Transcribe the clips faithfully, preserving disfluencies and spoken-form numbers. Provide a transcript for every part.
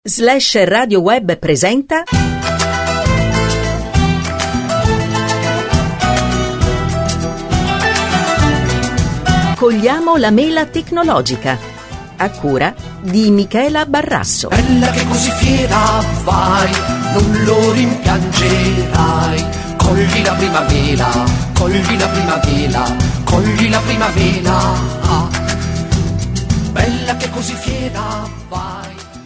Slash Radio Web presenta Cogliamo la mela tecnologica, a cura di Michela Barrasso. Bella che così fiera vai, non lo rimpiangerai. Cogli la prima mela, cogli la prima mela, cogli la prima mela. Bella che così fiera vai.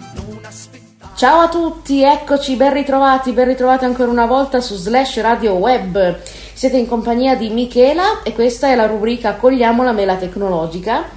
Ciao a tutti, eccoci, ben ritrovati, ben ritrovati ancora una volta su Slash Radio Web. Siete in compagnia di Michela e questa è la rubrica Cogliamo la mela tecnologica.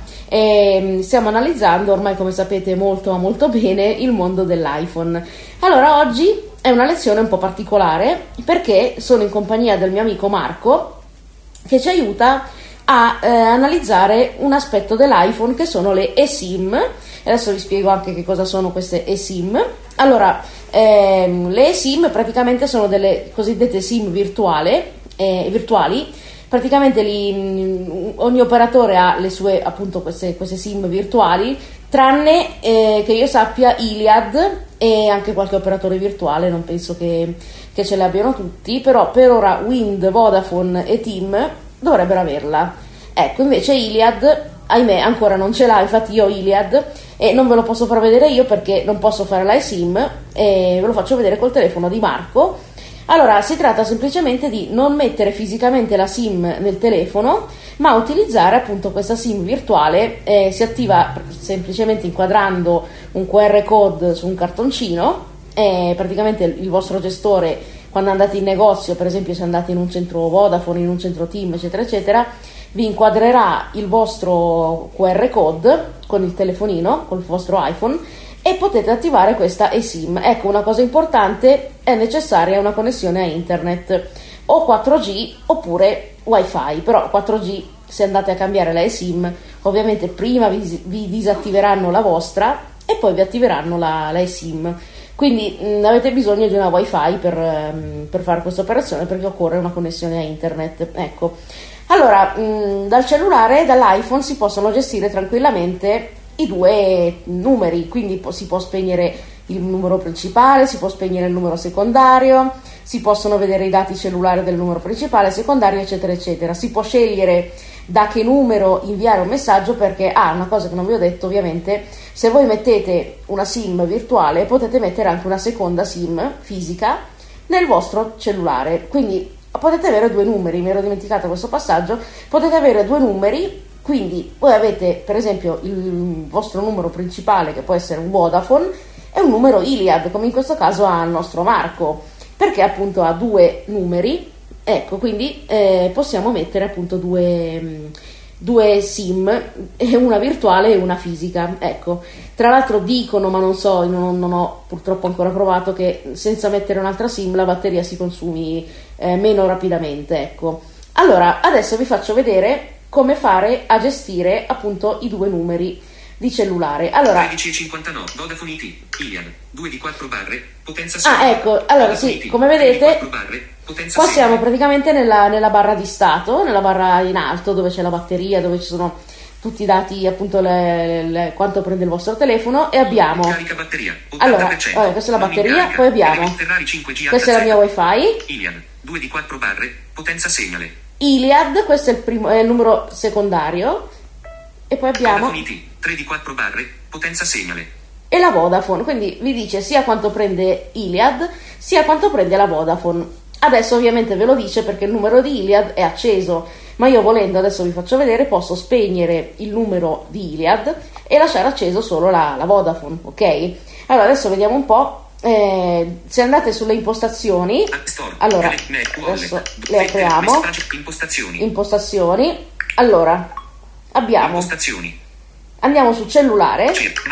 E stiamo analizzando, ormai come sapete molto ma molto bene, il mondo dell'iPhone. Allora, oggi è una lezione un po' particolare perché sono in compagnia del mio amico Marco, che ci aiuta a eh, analizzare un aspetto dell'iPhone che sono le eSIM. Adesso vi spiego anche che cosa sono queste eSIM. Allora, ehm, le eSIM praticamente sono delle cosiddette SIM virtuale, eh, virtuali. Praticamente li, mh, ogni operatore ha le sue, appunto, queste, queste SIM virtuali, tranne eh, che io sappia Iliad e anche qualche operatore virtuale, non penso che, che ce le abbiano tutti, però per ora Wind, Vodafone e TIM dovrebbero averla. Ecco, invece Iliad, ahimè, ancora non ce l'ha. Infatti io ho Iliad e non ve lo posso far vedere io perché non posso fare la eSIM, e ve lo faccio vedere col telefono di Marco. Allora, si tratta semplicemente di non mettere fisicamente la SIM nel telefono, ma utilizzare appunto questa SIM virtuale. Eh, si attiva semplicemente inquadrando un Q R code su un cartoncino, e praticamente il vostro gestore, quando andate in negozio, per esempio se andate in un centro Vodafone, in un centro TIM, eccetera eccetera, vi inquadrerà il vostro Q R code con il telefonino, col vostro iPhone, e potete attivare questa eSIM. Ecco, una cosa importante: è necessaria una connessione a internet, o quattro G oppure Wi-Fi. Però quattro G, se andate a cambiare la eSIM, ovviamente prima vi, vi disattiveranno la vostra e poi vi attiveranno la, la eSIM. Quindi mh, avete bisogno di una Wi-Fi per, um, per fare questa operazione, perché occorre una connessione a internet. Ecco. Allora, mh, dal cellulare, dall'iPhone, si possono gestire tranquillamente i due numeri, quindi po- si può spegnere il numero principale, si può spegnere il numero secondario, si possono vedere i dati cellulari del numero principale, secondario, eccetera eccetera. Si può scegliere da che numero inviare un messaggio, perché ah, una cosa che non vi ho detto, ovviamente, se voi mettete una SIM virtuale potete mettere anche una seconda SIM fisica nel vostro cellulare, quindi potete avere due numeri. Mi ero dimenticata questo passaggio. Potete avere due numeri, quindi voi avete per esempio il vostro numero principale, che può essere un Vodafone, e un numero Iliad, come in questo caso ha il nostro Marco, perché appunto ha due numeri. Ecco, quindi eh, possiamo mettere appunto due, due SIM, una virtuale e una fisica. Ecco, tra l'altro dicono, ma non so, non, non ho purtroppo ancora provato, che senza mettere un'altra SIM la batteria si consumi eh, meno rapidamente. Ecco, allora adesso vi faccio vedere come fare a gestire appunto i due numeri di cellulare. Allora, tredici e cinquantanove Vodafone I T Iliad due di quattro barre potenza sei. Ah, ecco, allora sì, come vedete qua siamo praticamente nella, nella barra di stato, nella barra in alto dove c'è la batteria, dove ci sono tutti i dati, appunto le, le, quanto prende il vostro telefono, e abbiamo carica batteria allora, allora questa è la batteria, poi abbiamo questa è la mia Wi-Fi Iliad due di quattro barre potenza segnale. Iliad, questo è il primo, è il numero secondario, e poi abbiamo Vodafone I T tre di quattro barre potenza segnale, e la Vodafone, quindi vi dice sia quanto prende Iliad sia quanto prende la Vodafone. Adesso ovviamente ve lo dice perché il numero di Iliad è acceso, ma io volendo, adesso vi faccio vedere, posso spegnere il numero di Iliad e lasciare acceso solo la, la Vodafone, ok? Allora adesso vediamo un po'. Eh, se andate sulle impostazioni, allora adesso le apriamo, impostazioni, impostazioni, allora abbiamo, impostazioni, andiamo su cellulare,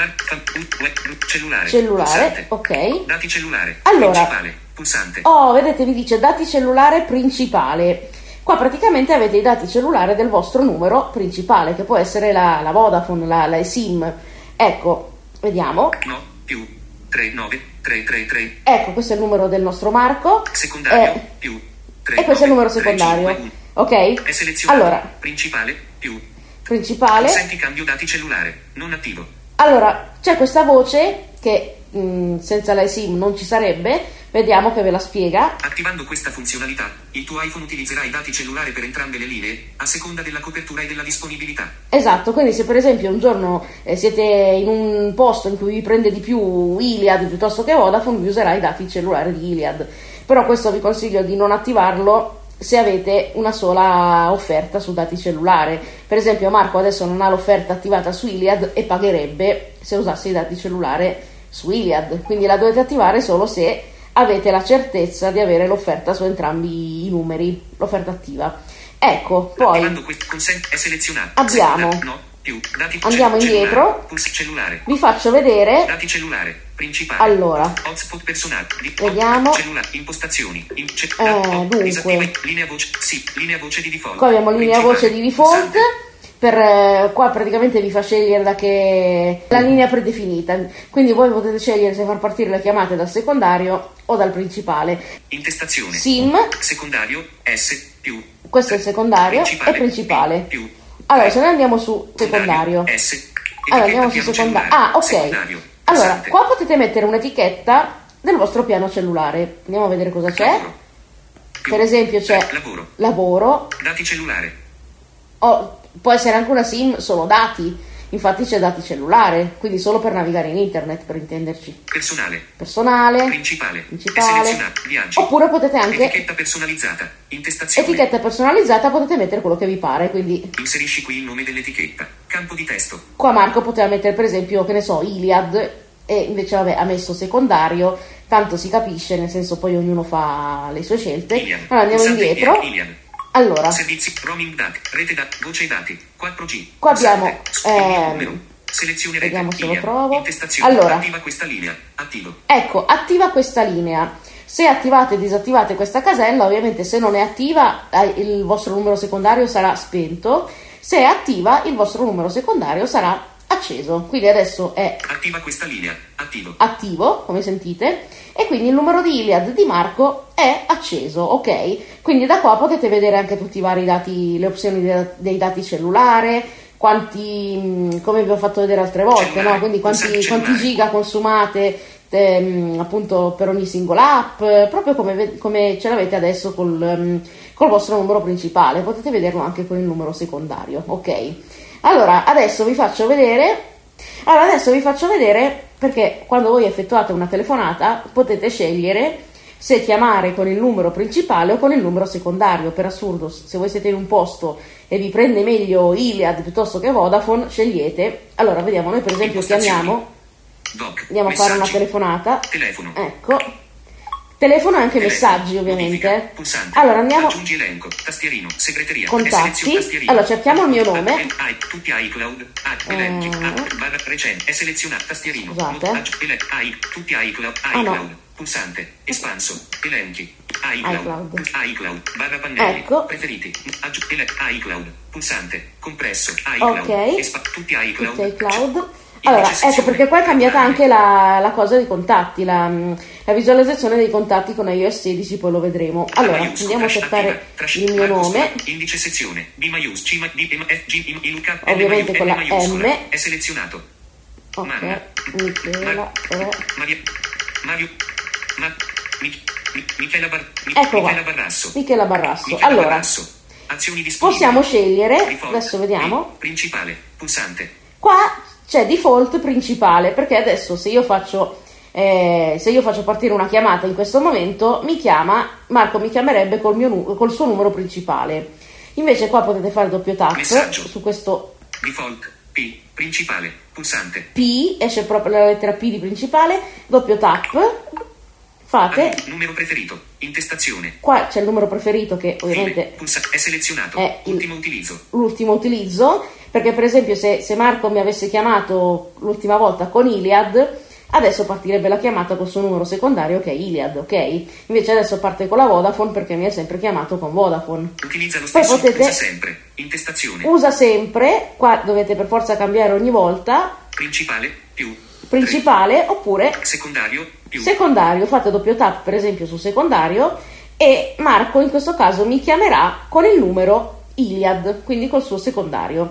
cellulare, cellulare, ok, dati cellulare, allora, principale, pulsante. Oh, vedete, vi dice dati cellulare principale. Qua praticamente avete i dati cellulari del vostro numero principale, che può essere la, la Vodafone, la, la eSIM. Ecco, vediamo. No, più tre nove tre tre tre. Ecco, questo è il numero del nostro Marco. Secondario, eh, più tre, e questo è il numero tre, secondario. cinque, ok? È selezionato. Allora, principale, più principale. Consenti cambio dati cellulare, non attivo. Allora, c'è questa voce che mh, senza l'eSIM non ci sarebbe. Vediamo che ve la spiega. Attivando questa funzionalità, il tuo iPhone utilizzerà i dati cellulari per entrambe le linee, a seconda della copertura e della disponibilità. Esatto, quindi se per esempio un giorno eh, siete in un posto in cui vi prende di più Iliad piuttosto che Vodafone, vi userà i dati cellulari di Iliad. Però questo vi consiglio di non attivarlo se avete una sola offerta su dati cellulare. Per esempio Marco adesso non ha l'offerta attivata su Iliad e pagherebbe se usasse i dati cellulari su Iliad, quindi la dovete attivare solo se avete la certezza di avere l'offerta su entrambi i numeri, l'offerta attiva. Ecco, poi è selezionato. abbiamo no, più, dati andiamo indietro, cellulare. Vi faccio vedere dati cellulare principale. Allora, hotspot personale, vediamo cellulare, impostazioni, in, ce, eh, oh, dunque linea voce, sì, linea voce di default. Qua abbiamo linea voce di default. Per, eh, qua praticamente vi fa scegliere da che la linea predefinita, quindi voi potete scegliere se far partire le chiamate dal secondario o dal principale. Intestazione SIM, secondario S più, questo è il secondario principale, e principale più, allora se noi andiamo su secondario, S, allora andiamo su secondario, ah ok, secondario, allora pesante. qua potete mettere un'etichetta del vostro piano cellulare, andiamo a vedere cosa c'è. Lavoro, più, per esempio c'è eh, lavoro, lavoro, dati cellulare, oh, può essere anche una SIM solo dati, infatti c'è dati cellulare, quindi solo per navigare in internet, per intenderci. personale, Personale, principale, principale. selezionato, viaggi, Oppure potete anche etichetta personalizzata, intestazione, etichetta personalizzata, potete mettere quello che vi pare, quindi inserisci qui il nome dell'etichetta, campo di testo, qua Marco poteva mettere per esempio, che ne so, Iliad, e invece vabbè ha messo secondario, tanto si capisce, nel senso poi ognuno fa le sue scelte. Iliad, Allora andiamo pulsante indietro. Iliad. Allora, servizi, roaming dati, rete dati, voce dati, quattro G. qua abbiamo ehm, ehm, selezione rete, vediamo se lo Iliad, trovo. intestazione, Allora, attiva questa linea, attivo. ecco, attiva questa linea. Se attivate e disattivate questa casella, ovviamente se non è attiva il vostro numero secondario sarà spento, se è attiva il vostro numero secondario sarà acceso. Quindi adesso è attiva questa linea, attivo. attivo, come sentite, e quindi il numero di Iliad di Marco è acceso, ok? Quindi da qua potete vedere anche tutti i vari dati, le opzioni dei, dei dati cellulare, quanti, come vi ho fatto vedere altre volte, cellulare, no? Quindi quanti, cellulare. quanti giga consumate ehm, appunto per ogni singola app, proprio come, come ce l'avete adesso col, um, col vostro numero principale, potete vederlo anche con il numero secondario, ok? Allora, adesso vi faccio vedere allora adesso vi faccio vedere perché quando voi effettuate una telefonata potete scegliere se chiamare con il numero principale o con il numero secondario. Per assurdo, se voi siete in un posto e vi prende meglio Iliad piuttosto che Vodafone, scegliete. Allora, vediamo, noi per esempio chiamiamo, Doc, andiamo a fare una telefonata, telefono, ecco, telefono e anche telefono, messaggi ovviamente. modifica, pulsante, allora andiamo, aggiungi elenco, tastierino, segreteria, contatti, tastierino, allora cerchiamo il mio nome, I, tutti iCloud, I, elenchi, eh, barra recente, è selezionato, tastierino, scusate, montaggio, ele, I, tutti iCloud, ah, iCloud, no. pulsante, espanso, elenchi, iCloud, iCloud. iCloud, barra pannelli, Ecco. preferiti, aggiu, ele, iCloud, pulsante, compresso, iCloud, ok, espa, tutti iCloud, tutti iCloud. Allora, ecco perché qua è cambiata anche la, la cosa dei contatti, la, la visualizzazione dei contatti con iOS sedici, poi lo vedremo. Allora, andiamo a settare il mio nome, indice sezione, B maius, C, D, F, G, I, L, K, ovviamente con la M, è selezionato. ok, Michela, però... Mario, Mario, Ma, Michela Bar, ecco qua, Michela Barrasso. Michela Barrasso. Michela Allora, Barrasso. Azioni disponibili. possiamo scegliere, Default, adesso vediamo, principale, pulsante. qua c'è default principale, perché adesso se io faccio eh, se io faccio partire una chiamata in questo momento, mi chiama Marco, mi chiamerebbe col, mio, col suo numero principale. Invece qua potete fare doppio tap Messaggio. su questo Default, P, principale, pulsante. P, esce proprio la lettera P di principale, doppio tap, fate, Ah, numero preferito, intestazione. qua c'è il numero preferito che ovviamente Fine, pulsa, è selezionato, è il- ultimo utilizzo. l'ultimo utilizzo, perché per esempio se, se Marco mi avesse chiamato l'ultima volta con Iliad, adesso partirebbe la chiamata col suo numero secondario che è Iliad, ok? Invece adesso parte con la Vodafone perché mi ha sempre chiamato con Vodafone. Utilizza lo Poi stesso, potete- usa sempre, intestazione. Usa sempre, qua dovete per forza cambiare ogni volta, Principale, più. principale oppure tre. Secondario, più. secondario, fate doppio tap per esempio su secondario e Marco in questo caso mi chiamerà con il numero Iliad, quindi col suo secondario.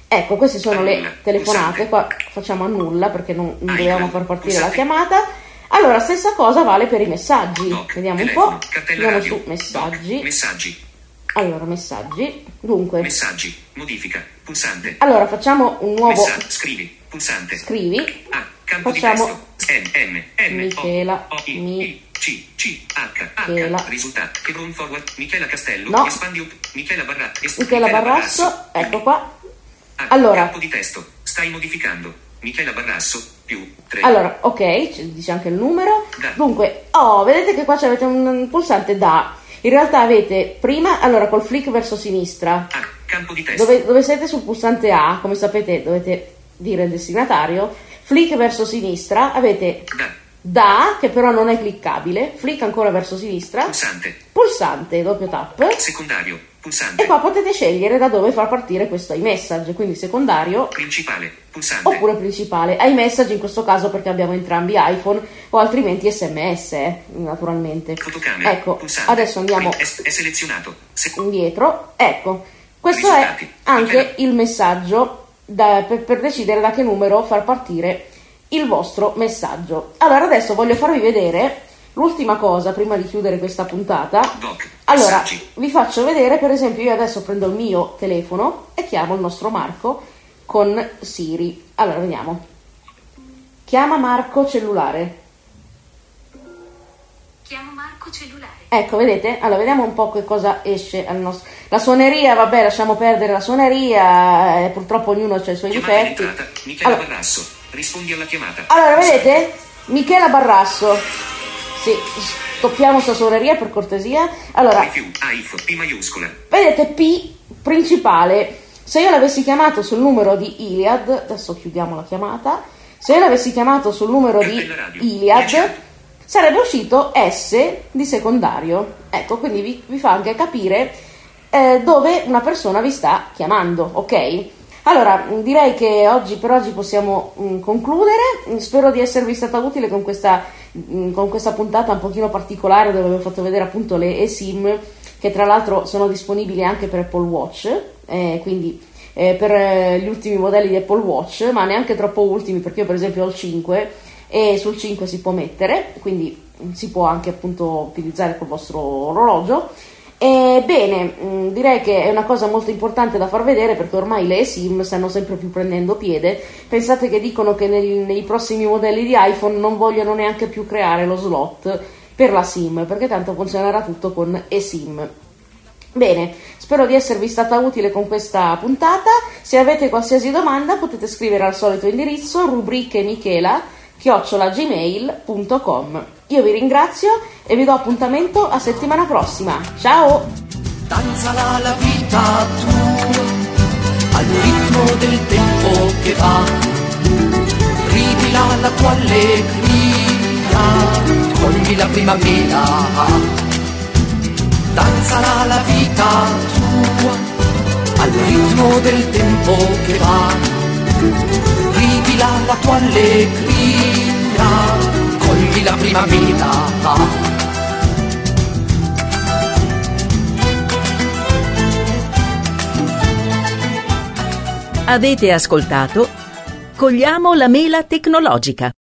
Ecco, queste sono Annulla, le telefonate, pulsante. qua facciamo annulla perché non, non iCloud, dobbiamo far partire la pulsante. chiamata. Allora, stessa cosa vale per i messaggi. Doc, Vediamo un telefono, po', cartella andiamo radio, su messaggi. doc, messaggi, Allora, messaggi. Dunque, messaggi, modifica, pulsante, allora facciamo un nuovo messaggio, scrivi, pulsante, scrivi. A, campo Facciamo di testo, M, M, M, Michela, O, I, Mi- I, C, C, H, Michela. H, risultato, Chevron forward, Michela Castello, No. espandi up, Michela Barra, es- Michela Barrasso, ecco qua. A, Allora. campo di testo, stai modificando, Michela Barrasso, più, tre, Allora, ok, ci dice anche il numero. Da. Dunque, oh, vedete che qua avete un pulsante da. In realtà avete prima, allora col flick verso sinistra, A, campo di testo, dove, dove siete sul pulsante A, come sapete dovete dire il destinatario, flick verso sinistra, avete da, da, che però non è cliccabile, flick ancora verso sinistra, pulsante, pulsante, doppio tap, secondario, pulsante, e qua potete scegliere da dove far partire questo iMessage, quindi secondario principale, pulsante, oppure principale. iMessage in questo caso perché abbiamo entrambi iPhone, o altrimenti S M S, eh, naturalmente. fotocamera, Ecco, pulsante, adesso andiamo è, è selezionato, se- indietro. Ecco, questo Risultati. è anche Michela. il messaggio da- per, per decidere da che numero far partire il vostro messaggio. Allora adesso voglio farvi vedere l'ultima cosa prima di chiudere questa puntata. doc, Allora, messaggi, vi faccio vedere, per esempio, io adesso prendo il mio telefono e chiamo il nostro Marco con Siri. Allora, vediamo. Chiama Marco cellulare. Chiamo Marco cellulare. Ecco, vedete? Allora, vediamo un po' che cosa esce al nostro... La suoneria, vabbè, lasciamo perdere la suoneria, eh, purtroppo ognuno ha i suoi chiamata in difetti. entrata, Michela Allora, Barrasso, rispondi alla chiamata, allora, vedete? Michela Barrasso. Sì, stoppiamo sta suoneria per cortesia. Allora, rifiuto, iPhone, P maiuscola, vedete P principale. Se io l'avessi chiamato sul numero di Iliad, adesso chiudiamo la chiamata. Se io l'avessi chiamato sul numero di Cartella radio, Iliad, dieci. sarebbe uscito S di secondario. Ecco, quindi vi, vi fa anche capire eh, dove una persona vi sta chiamando, ok? Allora, mh, direi che oggi per oggi possiamo mh, concludere. Mh, Spero di esservi stata utile con questa, mh, con questa puntata un pochino particolare dove vi ho fatto vedere appunto le eSIM, che tra l'altro sono disponibili anche per Apple Watch, eh, quindi eh, per eh, gli ultimi modelli di Apple Watch, ma neanche troppo ultimi, perché io per esempio ho il cinque e sul cinque si può mettere, quindi mh, si può anche appunto utilizzare col vostro orologio. E bene, mh, direi che è una cosa molto importante da far vedere, perché ormai le eSIM stanno sempre più prendendo piede. Pensate che dicono che nel- nei prossimi modelli di iPhone non vogliono neanche più creare lo slot per la SIM, perché tanto funzionerà tutto con eSIM. Bene, spero di esservi stata utile con questa puntata. Se avete qualsiasi domanda potete scrivere al solito indirizzo rubrichemichela chiocciola gmail punto com. Io vi ringrazio e vi do appuntamento a settimana prossima. Ciao! Danzala la vita tua al ritmo del tempo che va, rivila la tua allegria, cogli la primavera. Danzala la vita tua al ritmo del tempo che va, rivila la tua allegria, cogli la primavera. Avete ascoltato Cogliamo la mela tecnologica.